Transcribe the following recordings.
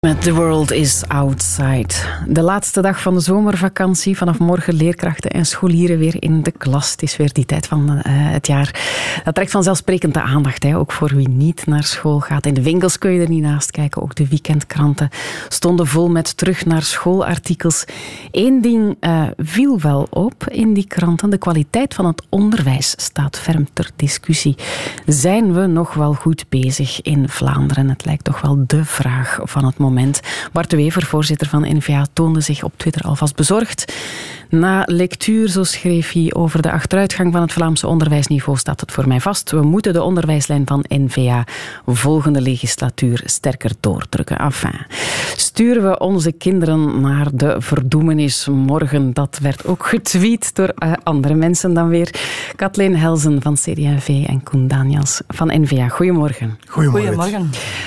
Met The World is Outside. De laatste dag van de zomervakantie. Vanaf morgen leerkrachten en scholieren weer in de klas. Het is weer die tijd van het jaar. Dat trekt vanzelfsprekend de aandacht, hè? Ook voor wie niet naar school gaat. In de winkels kun je er niet naast kijken. Ook de weekendkranten stonden vol met terug naar schoolartikels. Eén ding viel wel op in die kranten. De kwaliteit van het onderwijs staat ferm ter discussie. Zijn we nog wel goed bezig in Vlaanderen? Het lijkt toch wel de vraag van het moment. Bart de Wever, voorzitter van NVA, toonde zich op Twitter alvast bezorgd. Na lectuur, zo schreef hij, over de achteruitgang van het Vlaamse onderwijsniveau staat het voor mij vast. We moeten de onderwijslijn van NVA volgende legislatuur sterker doordrukken. Enfin, sturen we onze kinderen naar de verdoemenis morgen? Dat werd ook getweet door andere mensen dan weer. Kathleen Helzen van CD&V en Koen Daniels van NVA. Goedemorgen. Goedemorgen.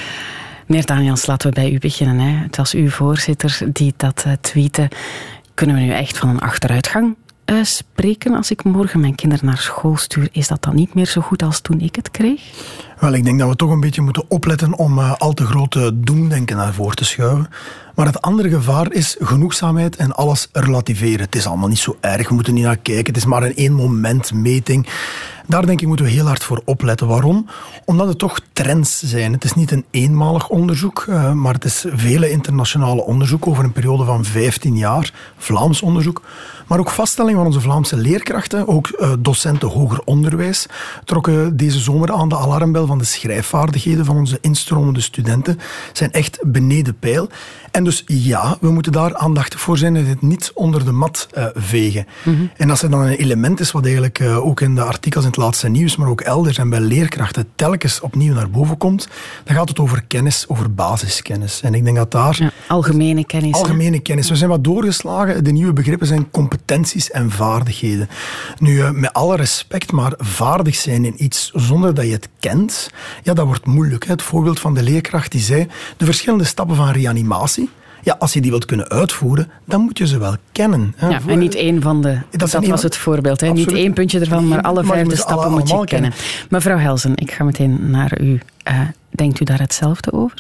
Meneer Daniels, laten we bij u beginnen. Hè. Het was uw voorzitter die dat tweette. Kunnen we nu echt van een achteruitgang spreken? Als ik morgen mijn kinderen naar school stuur, is dat dan niet meer zo goed als toen ik het kreeg? Wel, ik denk dat we toch een beetje moeten opletten om al te grote doemdenken naar voren te schuiven. Maar het andere gevaar is genoegzaamheid en alles relativeren. Het is allemaal niet zo erg, we moeten niet naar kijken. Het is maar een 1 moment meting. Daar denk ik moeten we heel hard voor opletten. Waarom? Omdat het toch trends zijn. Het is niet een eenmalig onderzoek, maar het is vele internationale onderzoek over een periode van 15 jaar. Vlaams onderzoek. Maar ook vaststelling van onze Vlaamse leerkrachten, ook docenten hoger onderwijs, trokken deze zomer aan de alarmbel van de schrijfvaardigheden van onze instromende studenten. Zijn echt beneden peil. En dus ja, we moeten daar aandachtig voor zijn en het niet onder de mat vegen. Mm-hmm. En als er dan een element is wat eigenlijk ook in de artikels in het laatste nieuws, maar ook elders en bij leerkrachten telkens opnieuw naar boven komt, dan gaat het over kennis, over basiskennis. En ik denk dat daar... Ja, algemene kennis. Algemene kennis. We zijn wat doorgeslagen. De nieuwe begrippen zijn competenties en vaardigheden. Nu, met alle respect, maar vaardig zijn in iets zonder dat je het kent, ja, dat wordt moeilijk. Hè. Het voorbeeld van de leerkracht die zei, de verschillende stappen van reanimatie, ja, als je die wilt kunnen uitvoeren, dan moet je ze wel kennen. Hè. Ja, en niet één van de... Dat was het voorbeeld. Hè. Niet 1 puntje ervan, maar alle 5 stappen moet je kennen. Mevrouw Helzen, ik ga meteen naar u. Denkt u daar hetzelfde over?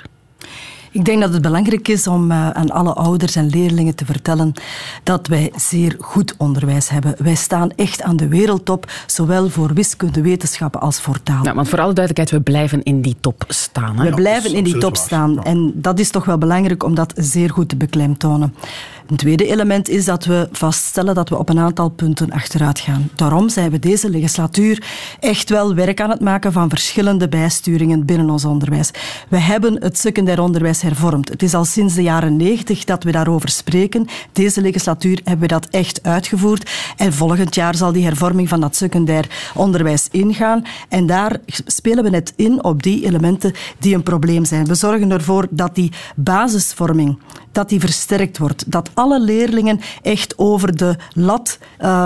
Ik denk dat het belangrijk is om aan alle ouders en leerlingen te vertellen dat wij zeer goed onderwijs hebben. Wij staan echt aan de wereldtop, zowel voor wiskunde, wetenschappen als voor taal. Ja, want voor alle duidelijkheid, we blijven in die top staan. Hè? We blijven in die top staan. Ja. En dat is toch wel belangrijk om dat zeer goed te beklemtonen. Een tweede element is dat we vaststellen dat we op een aantal punten achteruit gaan. Daarom zijn we deze legislatuur echt wel werk aan het maken van verschillende bijsturingen binnen ons onderwijs. We hebben het secundair onderwijs hervormd. Het is al sinds de jaren 90 dat we daarover spreken. Deze legislatuur hebben we dat echt uitgevoerd. En volgend jaar zal die hervorming van dat secundair onderwijs ingaan. En daar spelen we net in op die elementen die een probleem zijn. We zorgen ervoor dat die basisvorming dat die versterkt wordt. Dat alle leerlingen echt over de lat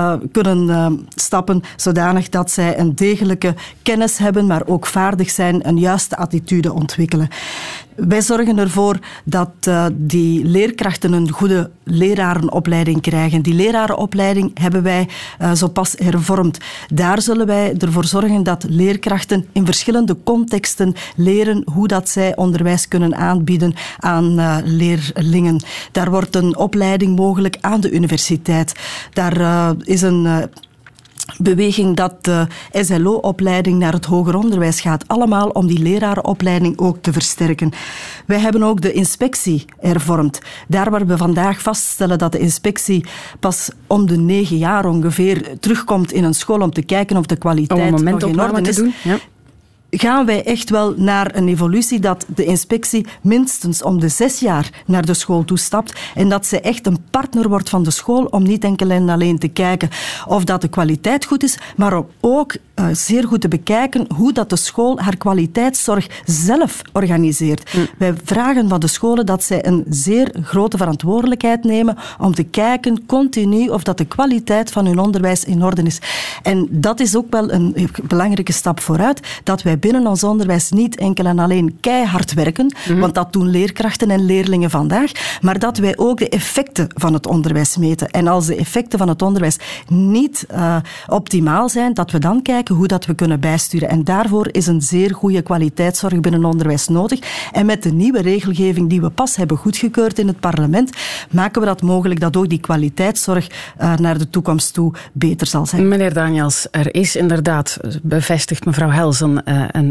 kunnen stappen, zodanig dat zij een degelijke kennis hebben, maar ook vaardig zijn, een juiste attitude ontwikkelen. Wij zorgen ervoor dat die leerkrachten een goede lerarenopleiding krijgen. Die lerarenopleiding hebben wij zo pas hervormd. Daar zullen wij ervoor zorgen dat leerkrachten in verschillende contexten leren hoe dat zij onderwijs kunnen aanbieden aan leerlingen. Daar wordt een opleiding mogelijk aan de universiteit. Daar is een beweging dat de SLO-opleiding naar het hoger onderwijs gaat. Allemaal om die lerarenopleiding ook te versterken. Wij hebben ook de inspectie hervormd. Daar waar we vandaag vaststellen dat de inspectie pas om de 9 jaar ongeveer terugkomt in een school om te kijken of de kwaliteit nog in orde is. Doen. Ja. Gaan wij echt wel naar een evolutie dat de inspectie minstens om de 6 jaar naar de school toestapt en dat ze echt een partner wordt van de school om niet enkel en alleen te kijken of dat de kwaliteit goed is, maar om ook zeer goed te bekijken hoe dat de school haar kwaliteitszorg zelf organiseert. Wij vragen van de scholen dat zij een zeer grote verantwoordelijkheid nemen om te kijken continu of dat de kwaliteit van hun onderwijs in orde is. En dat is ook wel een belangrijke stap vooruit, dat wij wij binnen ons onderwijs niet enkel en alleen keihard werken, want dat doen leerkrachten en leerlingen vandaag, maar dat wij ook de effecten van het onderwijs meten. En als de effecten van het onderwijs niet optimaal zijn, dat we dan kijken hoe dat we kunnen bijsturen. En daarvoor is een zeer goede kwaliteitszorg binnen onderwijs nodig. En met de nieuwe regelgeving die we pas hebben goedgekeurd in het parlement, maken we dat mogelijk dat ook die kwaliteitszorg naar de toekomst toe beter zal zijn. Meneer Daniels, er is inderdaad, bevestigt mevrouw Helsen,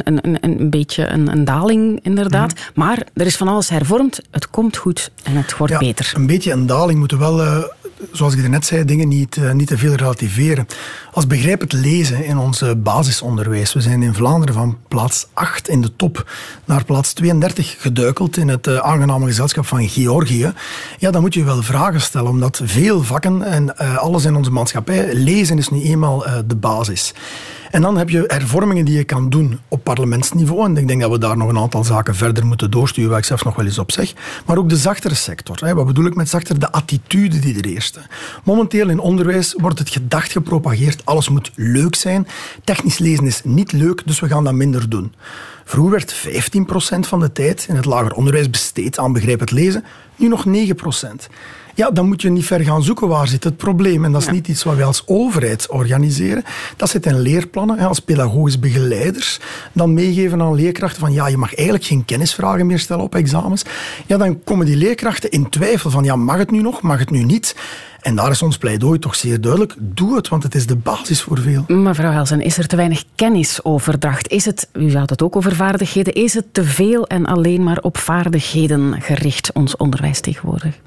een beetje een daling inderdaad. Maar er is van alles hervormd. Het komt goed en het wordt beter. Een beetje een daling moeten wel, zoals ik net zei, dingen niet te veel relativeren. Als begrijpend lezen in ons basisonderwijs. We zijn in Vlaanderen van plaats 8 in de top naar plaats 32 geduikeld in het aangename gezelschap van Georgië. Ja, dan moet je wel vragen stellen, omdat veel vakken en alles in onze maatschappij, lezen is nu eenmaal de basis. En dan heb je hervormingen die je kan doen op parlementsniveau. En ik denk dat we daar nog een aantal zaken verder moeten doorsturen, waar ik zelf nog wel eens op zeg. Maar ook de zachtere sector. Wat bedoel ik met zachter? De attitude die er heerst. Momenteel in onderwijs wordt het gedacht gepropageerd. Alles moet leuk zijn. Technisch lezen is niet leuk, dus we gaan dat minder doen. Vroeger werd 15% van de tijd in het lager onderwijs besteed aan begrijpend lezen. Nu nog 9%. Ja, dan moet je niet ver gaan zoeken waar zit het probleem. En dat is niet iets wat wij als overheid organiseren. Dat zit in leerplannen, als pedagogisch begeleiders. Dan meegeven aan leerkrachten van je mag eigenlijk geen kennisvragen meer stellen op examens. Ja, dan komen die leerkrachten in twijfel van mag het nu nog, mag het nu niet? En daar is ons pleidooi toch zeer duidelijk. Doe het, want het is de basis voor veel. Mevrouw Helsen, is er te weinig kennisoverdracht? U had het ook over vaardigheden. Is het te veel en alleen maar op vaardigheden gericht, ons onderwijs tegenwoordig?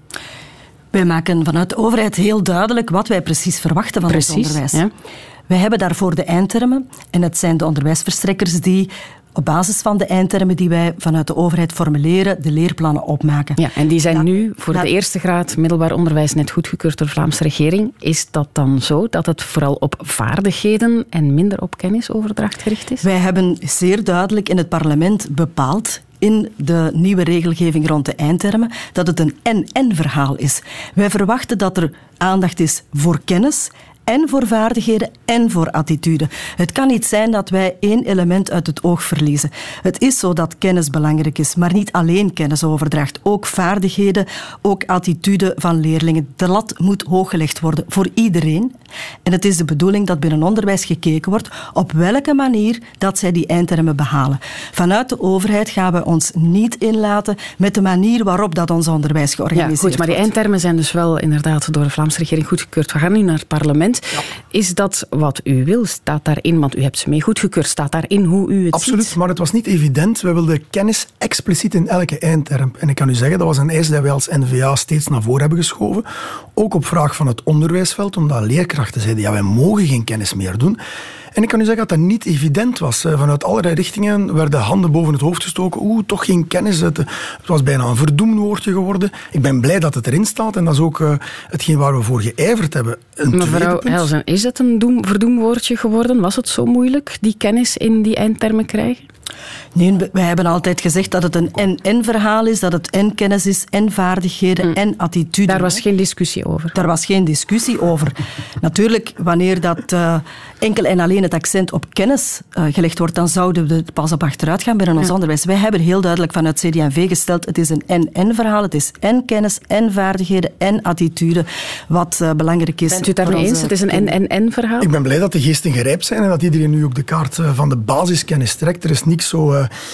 Wij maken vanuit de overheid heel duidelijk wat wij precies verwachten van ons onderwijs. Ja. Wij hebben daarvoor de eindtermen en het zijn de onderwijsverstrekkers die op basis van de eindtermen die wij vanuit de overheid formuleren, de leerplannen opmaken. Ja, en die zijn nu voor de eerste graad middelbaar onderwijs net goedgekeurd door de Vlaamse regering. Is dat dan zo dat het vooral op vaardigheden en minder op kennisoverdracht gericht is? Wij hebben zeer duidelijk in het parlement bepaald in de nieuwe regelgeving rond de eindtermen, dat het een en-en-verhaal is. Wij verwachten dat er aandacht is voor kennis en voor vaardigheden en voor attitude. Het kan niet zijn dat wij één element uit het oog verliezen. Het is zo dat kennis belangrijk is, maar niet alleen kennisoverdracht. Ook vaardigheden, ook attitude van leerlingen. De lat moet hooggelegd worden voor iedereen. En het is de bedoeling dat binnen onderwijs gekeken wordt op welke manier dat zij die eindtermen behalen. Vanuit de overheid gaan we ons niet inlaten met de manier waarop dat ons onderwijs georganiseerd wordt. Maar die eindtermen zijn dus wel inderdaad door de Vlaamse regering goedgekeurd. We gaan nu naar het parlement. Ja. Is dat wat u wil? Staat daarin, want u hebt ze mee goedgekeurd, staat daarin hoe u het Absoluut, ziet? Maar het was niet evident. We wilden kennis expliciet in elke eindterm. En ik kan u zeggen, dat was een eis die wij als N-VA steeds naar voren hebben geschoven. Ook op vraag van het onderwijsveld, omdat leerkrachten zeiden, wij mogen geen kennis meer doen. En ik kan u zeggen dat dat niet evident was. Vanuit allerlei richtingen werden handen boven het hoofd gestoken. Toch geen kennis. Het was bijna een verdoemwoordje geworden. Ik ben blij dat het erin staat en dat is ook hetgeen waar we voor geijverd hebben. Mevrouw Helsen, is het een verdoemwoordje geworden? Was het zo moeilijk, die kennis in die eindtermen krijgen? Nee, wij hebben altijd gezegd dat het een en-en-verhaal is, dat het en kennis is, en vaardigheden, en attitude. Daar was geen discussie over. Daar was geen discussie over. Natuurlijk, wanneer dat enkel en alleen het accent op kennis gelegd wordt, dan zouden we pas op achteruit gaan binnen ons onderwijs. Wij hebben heel duidelijk vanuit CD&V gesteld, het is een en-en-verhaal, het is en kennis, en vaardigheden, en attitude, wat belangrijk is. Bent u het daarmee eens? Het is een en-en-en-verhaal? Ik ben blij dat de geesten gerijpt zijn en dat iedereen nu ook de kaart van de basiskennis trekt. Er is niks zo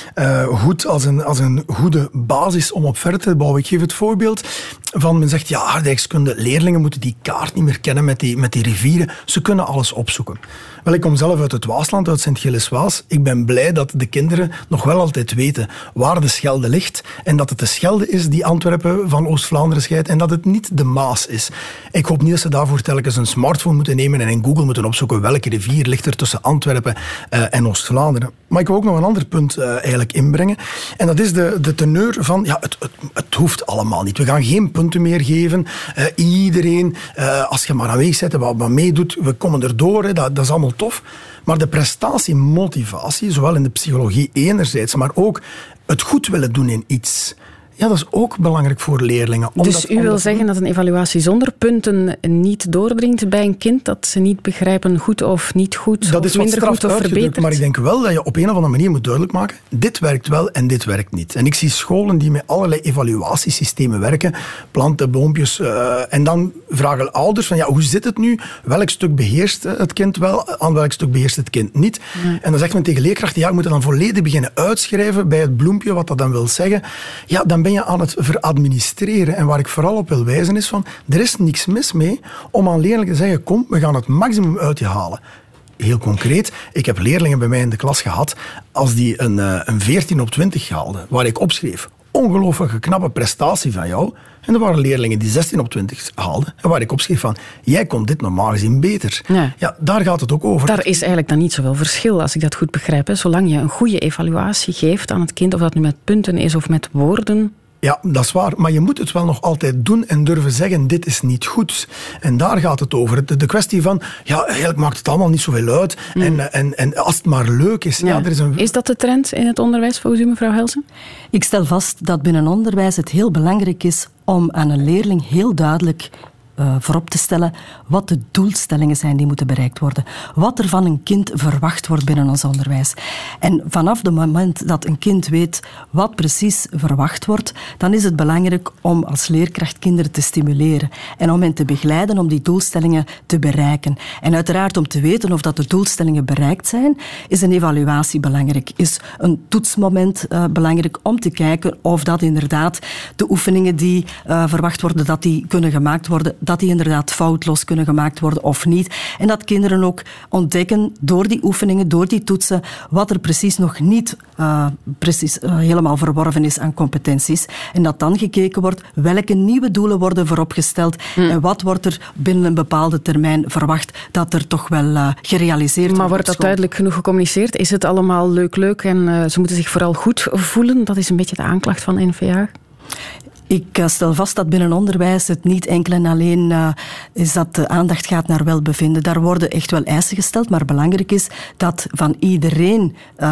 goed als een goede basis om op verder te bouwen. Ik geef het voorbeeld van, men zegt, aardrijkskunde, leerlingen moeten die kaart niet meer kennen met die rivieren. Ze kunnen alles opzoeken. Wel, ik kom zelf uit het Waasland, uit Sint-Gilles-Waas. Ik ben blij dat de kinderen nog wel altijd weten waar de Schelde ligt en dat het de Schelde is die Antwerpen van Oost-Vlaanderen scheidt en dat het niet de Maas is. Ik hoop niet dat ze daarvoor telkens een smartphone moeten nemen en in Google moeten opzoeken welke rivier ligt er tussen Antwerpen en Oost-Vlaanderen. Maar ik wil ook nog een ander punt eigenlijk inbrengen. En dat is de teneur van, het hoeft allemaal niet. We gaan geen punten meer geven. Iedereen, als je maar aanwezig bent en wat meedoet, we komen erdoor. Dat is allemaal tof. Maar de prestatiemotivatie, zowel in de psychologie enerzijds, maar ook het goed willen doen in iets. Ja, dat is ook belangrijk voor leerlingen. Dus u wil zeggen dat een evaluatie zonder punten niet doordringt bij een kind? Dat ze niet begrijpen goed of niet goed, dat of is wat minder goed of verbeterd? Maar ik denk wel dat je op een of andere manier moet duidelijk maken, dit werkt wel en dit werkt niet. En ik zie scholen die met allerlei evaluatiesystemen werken, planten, boompjes, en dan vragen ouders van, hoe zit het nu? Welk stuk beheerst het kind wel, aan welk stuk beheerst het kind niet? Nee. En dan zegt men tegen leerkrachten, je moet het dan volledig beginnen uitschrijven bij het bloempje, wat dat dan wil zeggen. Ja, dan ben je aan het veradministreren. En waar ik vooral op wil wijzen is van, er is niks mis mee om aan leerlingen te zeggen, kom, we gaan het maximum uit je halen. Heel concreet, ik heb leerlingen bij mij in de klas gehad, als die een 14 op 20 haalden, waar ik opschreef, ongelooflijke knappe prestatie van jou. En er waren leerlingen die 16 op 20 haalden. En waar ik opschreef van, jij kon dit normaal gezien beter. Ja. Ja, daar gaat het ook over. Daar is eigenlijk dan niet zoveel verschil, als ik dat goed begrijp. Hè. Zolang je een goede evaluatie geeft aan het kind, of dat nu met punten is of met woorden. Ja, dat is waar. Maar je moet het wel nog altijd doen en durven zeggen, dit is niet goed. En daar gaat het over. De kwestie van, eigenlijk maakt het allemaal niet zoveel uit. En als het maar leuk is. Ja. Er is, is dat de trend in het onderwijs volgens u, mevrouw Helsen? Ik stel vast dat binnen onderwijs het heel belangrijk is om aan een leerling heel duidelijk voorop te stellen wat de doelstellingen zijn die moeten bereikt worden. Wat er van een kind verwacht wordt binnen ons onderwijs. En vanaf het moment dat een kind weet wat precies verwacht wordt, dan is het belangrijk om als leerkracht kinderen te stimuleren en om hen te begeleiden om die doelstellingen te bereiken. En uiteraard om te weten of dat de doelstellingen bereikt zijn, is een evaluatie belangrijk. Is een toetsmoment belangrijk om te kijken of dat inderdaad de oefeningen die verwacht worden, dat die kunnen gemaakt worden, dat die inderdaad foutloos kunnen gemaakt worden of niet. En dat kinderen ook ontdekken door die oefeningen, door die toetsen, wat er precies nog niet helemaal verworven is aan competenties. En dat dan gekeken wordt welke nieuwe doelen worden vooropgesteld en wat wordt er binnen een bepaalde termijn verwacht dat er toch wel gerealiseerd wordt. Maar wordt dat duidelijk genoeg gecommuniceerd? Is het allemaal leuk en ze moeten zich vooral goed voelen? Dat is een beetje de aanklacht van NVA. Ik stel vast dat binnen onderwijs het niet enkel en alleen is dat de aandacht gaat naar welbevinden. Daar worden echt wel eisen gesteld, maar belangrijk is dat van iedereen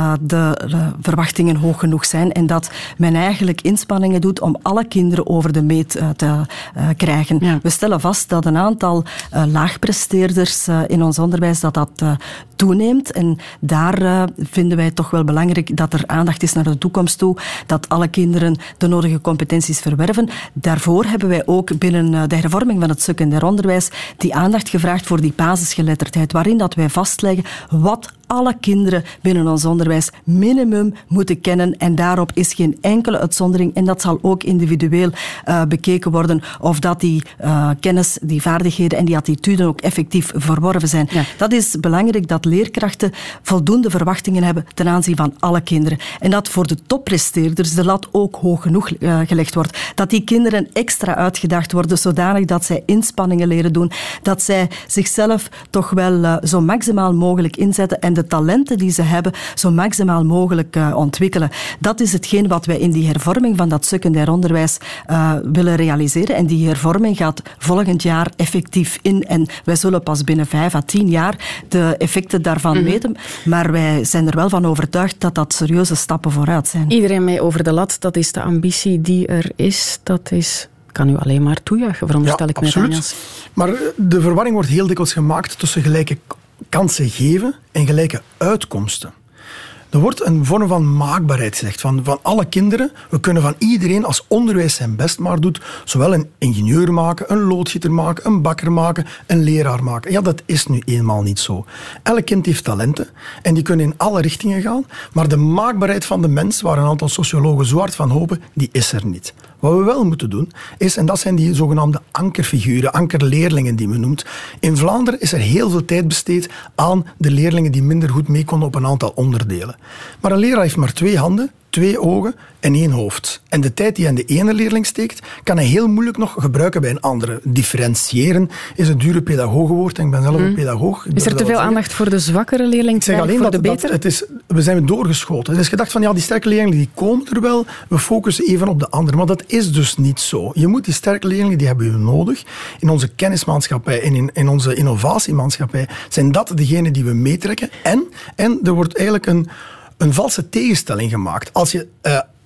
de verwachtingen hoog genoeg zijn en dat men eigenlijk inspanningen doet om alle kinderen over de meet te krijgen. Ja. We stellen vast dat een aantal laagpresteerders in ons onderwijs dat toeneemt en daar vinden wij het toch wel belangrijk dat er aandacht is naar de toekomst toe, dat alle kinderen de nodige competenties verwerven. Daarvoor hebben wij ook binnen de hervorming van het secundair onderwijs die aandacht gevraagd voor die basisgeletterdheid, waarin dat wij vastleggen wat alle kinderen binnen ons onderwijs minimum moeten kennen en daarop is geen enkele uitzondering en dat zal ook individueel bekeken worden of dat die kennis, die vaardigheden en die attituden ook effectief verworven zijn. Ja. Dat is belangrijk dat leerkrachten voldoende verwachtingen hebben ten aanzien van alle kinderen. En dat voor de toppresteerders de lat ook hoog genoeg gelegd wordt. Dat die kinderen extra uitgedaagd worden zodanig dat zij inspanningen leren doen, dat zij zichzelf toch wel zo maximaal mogelijk inzetten en de talenten die ze hebben zo maximaal mogelijk ontwikkelen. Dat is hetgeen wat wij in die hervorming van dat secundair onderwijs willen realiseren. En die hervorming gaat volgend jaar effectief in. En wij zullen pas binnen 5 à 10 jaar de effecten daarvan meten. Maar wij zijn er wel van overtuigd dat dat serieuze stappen vooruit zijn. Iedereen mee over de lat, dat is de ambitie die er is. Dat kan u alleen maar toejuichen, veronderstel ik me. Absoluut. Maar de verwarring wordt heel dikwijls gemaakt tussen gelijke kansen geven en gelijke uitkomsten. Er wordt een vorm van maakbaarheid gezegd, van alle kinderen. We kunnen van iedereen, als onderwijs zijn best maar doet, zowel een ingenieur maken, een loodgieter maken, een bakker maken, een leraar maken. Ja, dat is nu eenmaal niet zo. Elk kind heeft talenten en die kunnen in alle richtingen gaan, maar de maakbaarheid van de mens, waar een aantal sociologen zo hard van hopen, die is er niet. Wat we wel moeten doen, is, en dat zijn die zogenaamde ankerfiguren, ankerleerlingen die men noemt. In Vlaanderen is er heel veel tijd besteed aan de leerlingen die minder goed mee konden op een aantal onderdelen. Maar een leraar heeft maar 2 handen, 2 ogen en 1 hoofd. En de tijd die hij aan de ene leerling steekt, kan hij heel moeilijk nog gebruiken bij een andere. Differentiëren is een dure pedagogenwoord en ik ben zelf een pedagoog. Is er te veel aandacht voor de zwakkere leerling? Ik zeg alleen voor de betere? We zijn doorgeschoten. Het is gedacht van, die sterke leerlingen die komen er wel, we focussen even op de andere. Maar dat is dus niet zo. Je moet die sterke leerlingen, die hebben we nodig. In onze kennismaatschappij en in onze innovatiemaatschappij zijn dat degenen die we meetrekken. En er wordt eigenlijk een valse tegenstelling gemaakt. Als je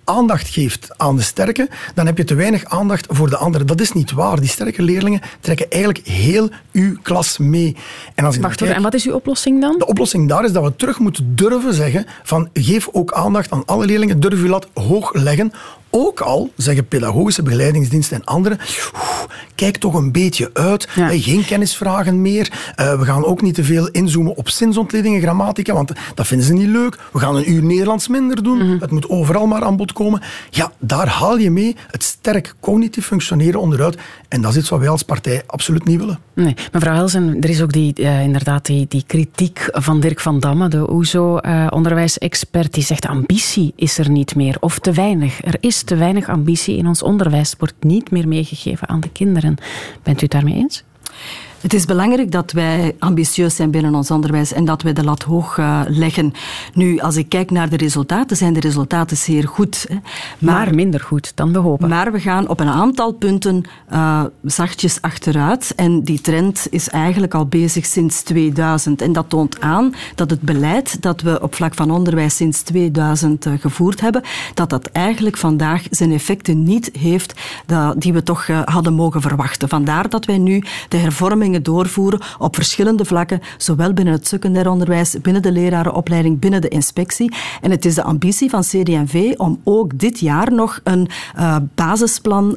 aandacht geeft aan de sterke, dan heb je te weinig aandacht voor de anderen. Dat is niet waar. Die sterke leerlingen trekken eigenlijk heel uw klas mee. En als Wacht even, en wat is uw oplossing dan? De oplossing daar is dat we terug moeten durven zeggen van geef ook aandacht aan alle leerlingen, durf uw lat hoog leggen. Ook al zeggen pedagogische begeleidingsdiensten en anderen, kijk toch een beetje uit. Ja. Geen kennisvragen meer. We gaan ook niet te veel inzoomen op zinsontleding en grammatica, want dat vinden ze niet leuk. We gaan een uur Nederlands minder doen. Mm-hmm. Het moet overal maar aan bod komen. Ja, daar haal je mee het sterk cognitief functioneren onderuit. En dat is iets wat wij als partij absoluut niet willen. Nee, mevrouw Helsen, er is ook inderdaad die kritiek van Dirk van Damme, de OESO-onderwijsexpert, die zegt ambitie is er niet meer, of te weinig. Er is te weinig ambitie in ons onderwijs, wordt niet meer meegegeven aan de kinderen. Bent u het daarmee eens? Het is belangrijk dat wij ambitieus zijn binnen ons onderwijs en dat wij de lat hoog leggen. Nu, als ik kijk naar de resultaten, zijn de resultaten zeer goed. Hè. Maar minder goed dan we hopen. Maar we gaan op een aantal punten zachtjes achteruit. En die trend is eigenlijk al bezig sinds 2000. En dat toont aan dat het beleid dat we op vlak van onderwijs sinds 2000 gevoerd hebben, dat eigenlijk vandaag zijn effecten niet heeft die we toch hadden mogen verwachten. Vandaar dat wij nu de hervorming doorvoeren op verschillende vlakken, zowel binnen het secundair onderwijs, binnen de lerarenopleiding, binnen de inspectie. En het is de ambitie van CD&V om ook dit jaar nog een basisplan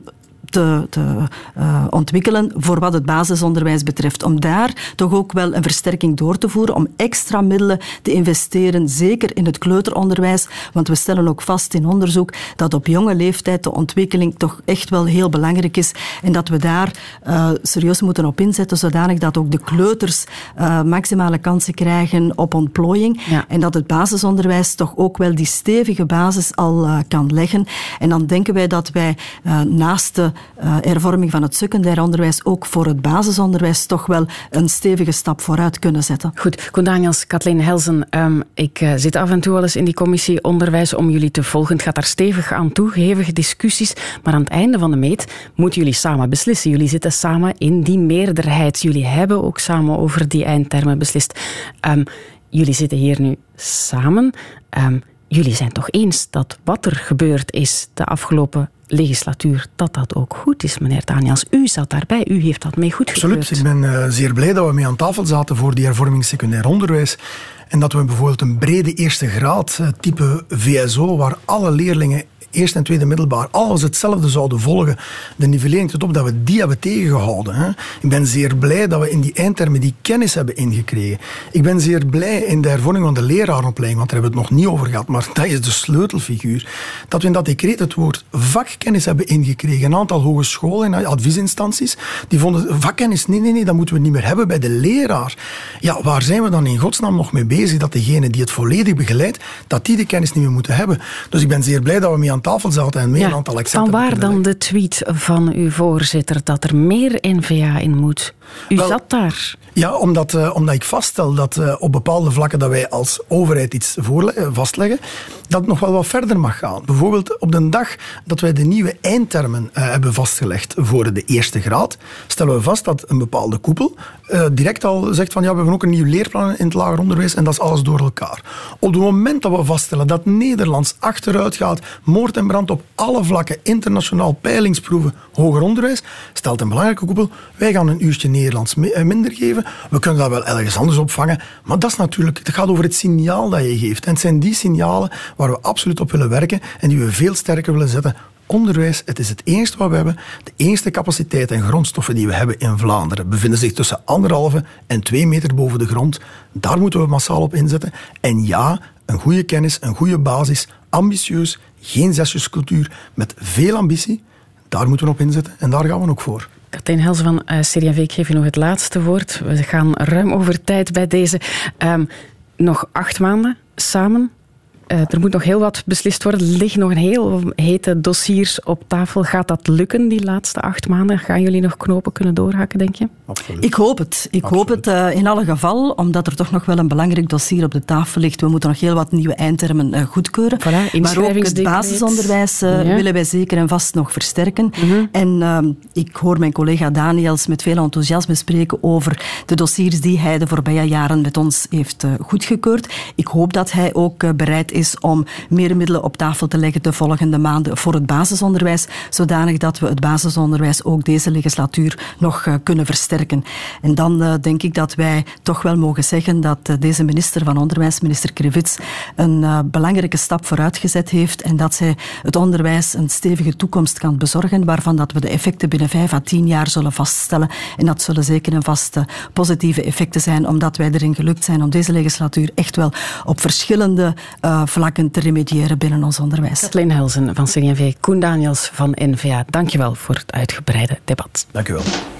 te ontwikkelen voor wat het basisonderwijs betreft. Om daar toch ook wel een versterking door te voeren, om extra middelen te investeren, zeker in het kleuteronderwijs, want we stellen ook vast in onderzoek dat op jonge leeftijd de ontwikkeling toch echt wel heel belangrijk is en dat we daar serieus moeten op inzetten, zodanig dat ook de kleuters maximale kansen krijgen op ontplooiing en dat het basisonderwijs toch ook wel die stevige basis al kan leggen. En dan denken wij dat wij naast de hervorming van het secundair onderwijs ook voor het basisonderwijs toch wel een stevige stap vooruit kunnen zetten. Goed, Koen Daniels, Kathleen Helsen, ik zit af en toe wel eens in die commissie onderwijs om jullie te volgen. Het gaat daar stevig aan toe, hevige discussies, maar aan het einde van de meet moeten jullie samen beslissen. Jullie zitten samen in die meerderheid. Jullie hebben ook samen over die eindtermen beslist. Jullie zitten hier nu samen. Jullie zijn toch eens dat wat er gebeurd is de afgelopen legislatuur, dat ook goed is, meneer Daniels. U zat daarbij, u heeft dat mee goedgekeurd. Absoluut. Ik ben zeer blij dat we mee aan tafel zaten voor die hervorming secundair onderwijs. En dat we bijvoorbeeld een brede eerste graad, type VSO, waar alle leerlingen eerste en tweede middelbaar alles hetzelfde zouden volgen, de nivellering tot op, dat we die hebben tegengehouden. Hè. Ik ben zeer blij dat we in die eindtermen die kennis hebben ingekregen. Ik ben zeer blij in de hervorming van de lerarenopleiding, want daar hebben we het nog niet over gehad, maar dat is de sleutelfiguur. Dat we in dat decreet het woord vakkennis hebben ingekregen. Een aantal hogescholen en adviesinstanties, die vonden vakkennis, nee, dat moeten we niet meer hebben bij de leraar. Ja, waar zijn we dan in godsnaam nog mee bezig dat degene die het volledig begeleidt, dat die de kennis niet meer moeten hebben. Dus ik ben zeer blij dat we mee aan tafel zaten en meer een aantal accenten. Van waar dan de tweet van uw voorzitter dat er meer NVA in moet? U zat daar. Ja, omdat ik vaststel dat op bepaalde vlakken dat wij als overheid iets vastleggen, dat het nog wel wat verder mag gaan. Bijvoorbeeld op de dag dat wij de nieuwe eindtermen hebben vastgelegd voor de eerste graad, stellen we vast dat een bepaalde koepel direct al zegt van ja, we hebben ook een nieuw leerplan in het lager onderwijs en dat is alles door elkaar. Op het moment dat we vaststellen dat Nederlands achteruit gaat, moord en brand op alle vlakken, internationaal peilingsproeven, hoger onderwijs, stelt een belangrijke koepel, wij gaan een uurtje Nederlands minder geven. We kunnen dat wel ergens anders opvangen, maar dat is natuurlijk, het gaat over het signaal dat je geeft. En het zijn die signalen waar we absoluut op willen werken en die we veel sterker willen zetten. Onderwijs, het is het enige wat we hebben. De enige capaciteit en grondstoffen die we hebben in Vlaanderen bevinden zich tussen 1,5 en 2 meter boven de grond. Daar moeten we massaal op inzetten. En ja, een goede kennis, een goede basis, ambitieus, geen zesjescultuur, met veel ambitie. Daar moeten we op inzetten en daar gaan we ook voor. Kathleen Helsen van CD&V, ik geef je nog het laatste woord. We gaan ruim over tijd bij deze. Nog 8 maanden samen. Er moet nog heel wat beslist worden. Er liggen nog een heel hete dossiers op tafel. Gaat dat lukken, die laatste 8 maanden? Gaan jullie nog knopen kunnen doorhakken, denk je? Absoluut. Ik hoop het. Ik hoop het in alle geval, omdat er toch nog wel een belangrijk dossier op de tafel ligt. We moeten nog heel wat nieuwe eindtermen goedkeuren. Voilà, maar ook het basisonderwijs willen wij zeker en vast nog versterken. Mm-hmm. En ik hoor mijn collega Daniels met veel enthousiasme spreken over de dossiers die hij de voorbije jaren met ons heeft goedgekeurd. Ik hoop dat hij ook bereid is is om meer middelen op tafel te leggen de volgende maanden voor het basisonderwijs, zodanig dat we het basisonderwijs ook deze legislatuur nog kunnen versterken. En dan denk ik dat wij toch wel mogen zeggen dat deze minister van Onderwijs, minister Krivits, een belangrijke stap vooruit gezet heeft en dat zij het onderwijs een stevige toekomst kan bezorgen, waarvan dat we de effecten binnen 5 à 10 jaar zullen vaststellen. En dat zullen zeker en vast positieve effecten zijn, omdat wij erin gelukt zijn om deze legislatuur echt wel op verschillende vlakken te remediëren binnen ons onderwijs. Kathleen Helsen van CD&V, Koen Daniels van N-VA, dankjewel voor het uitgebreide debat. Dank u wel.